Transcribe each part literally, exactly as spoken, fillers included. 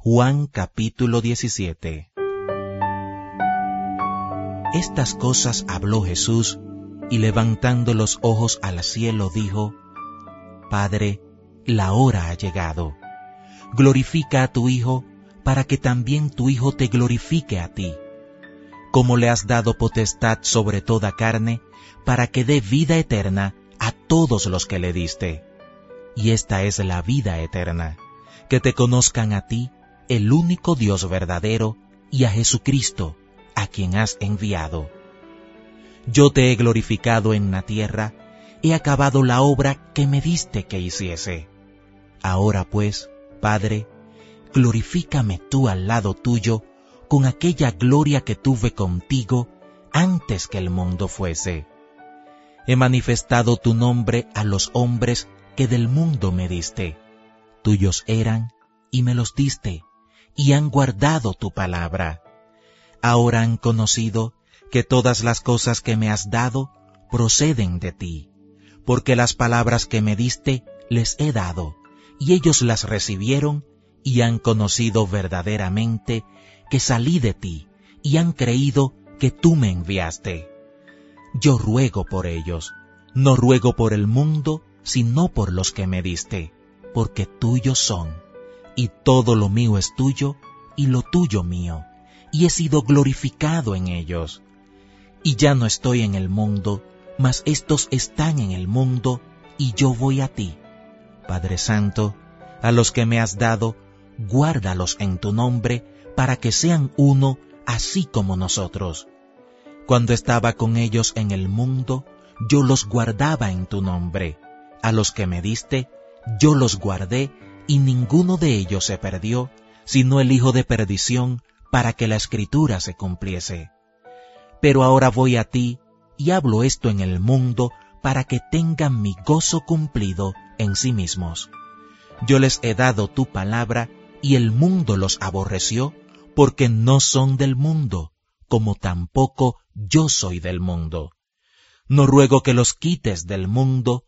Juan capítulo diecisiete. Estas cosas habló Jesús, y levantando los ojos al cielo dijo: Padre, la hora ha llegado. Glorifica a tu Hijo, para que también tu Hijo te glorifique a ti. Como le has dado potestad sobre toda carne, para que dé vida eterna a todos los que le diste. Y esta es la vida eterna, que te conozcan a ti, el único Dios verdadero, y a Jesucristo, a quien has enviado. Yo te he glorificado en la tierra, he acabado la obra que me diste que hiciese. Ahora pues, Padre, glorifícame tú al lado tuyo, con aquella gloria que tuve contigo antes que el mundo fuese. He manifestado tu nombre a los hombres que del mundo me diste. Tuyos eran, y me los diste, y han guardado tu palabra. Ahora han conocido que todas las cosas que me has dado proceden de ti, porque las palabras que me diste les he dado, y ellos las recibieron, y han conocido verdaderamente que salí de ti, y han creído que tú me enviaste. Yo ruego por ellos, no ruego por el mundo, sino por los que me diste, porque tuyos son, y todo lo mío es tuyo, y lo tuyo mío, y he sido glorificado en ellos. Y ya no estoy en el mundo, mas estos están en el mundo, y yo voy a ti. Padre Santo, a los que me has dado, guárdalos en tu nombre, para que sean uno, así como nosotros. Cuando estaba con ellos en el mundo, yo los guardaba en tu nombre. A los que me diste, yo los guardé, y ninguno de ellos se perdió, sino el hijo de perdición, para que la Escritura se cumpliese. Pero ahora voy a ti, y hablo esto en el mundo, para que tengan mi gozo cumplido en sí mismos. Yo les he dado tu palabra, y el mundo los aborreció, porque no son del mundo, como tampoco yo soy del mundo. No ruego que los quites del mundo,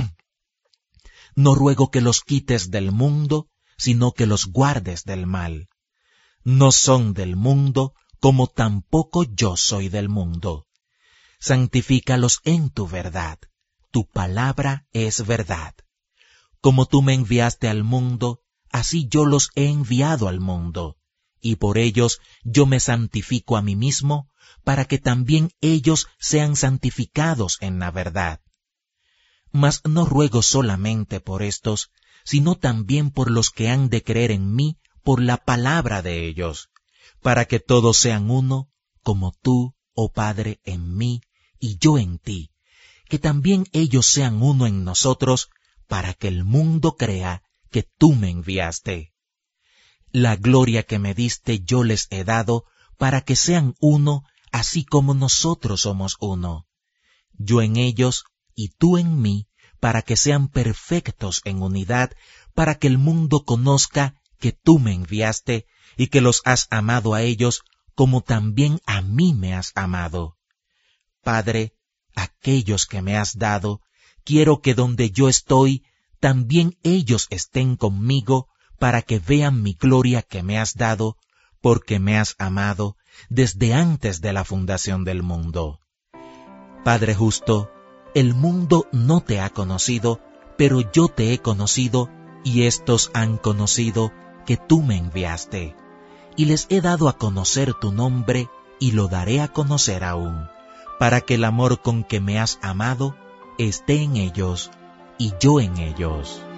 no ruego que los quites del mundo, sino que los guardes del mal. No son del mundo, como tampoco yo soy del mundo. Santifícalos en tu verdad. Tu palabra es verdad. Como tú me enviaste al mundo, así yo los he enviado al mundo, y por ellos yo me santifico a mí mismo, para que también ellos sean santificados en la verdad. Mas no ruego solamente por estos, sino también por los que han de creer en mí por la palabra de ellos, para que todos sean uno, como tú, oh Padre, en mí, y yo en ti, que también ellos sean uno en nosotros, para que el mundo crea que tú me enviaste. La gloria que me diste yo les he dado, para que sean uno, así como nosotros somos uno. Yo en ellos, y tú en mí, para que sean perfectos en unidad, para que el mundo conozca que tú me enviaste, y que los has amado a ellos, como también a mí me has amado. Padre, aquellos que me has dado, quiero que donde yo estoy, también ellos estén conmigo, para que vean mi gloria que me has dado, porque me has amado desde antes de la fundación del mundo. Padre justo, el mundo no te ha conocido, pero yo te he conocido, y éstos han conocido que tú me enviaste. Y les he dado a conocer tu nombre, y lo daré a conocer aún, para que el amor con que me has amado esté en ellos, y yo en ellos.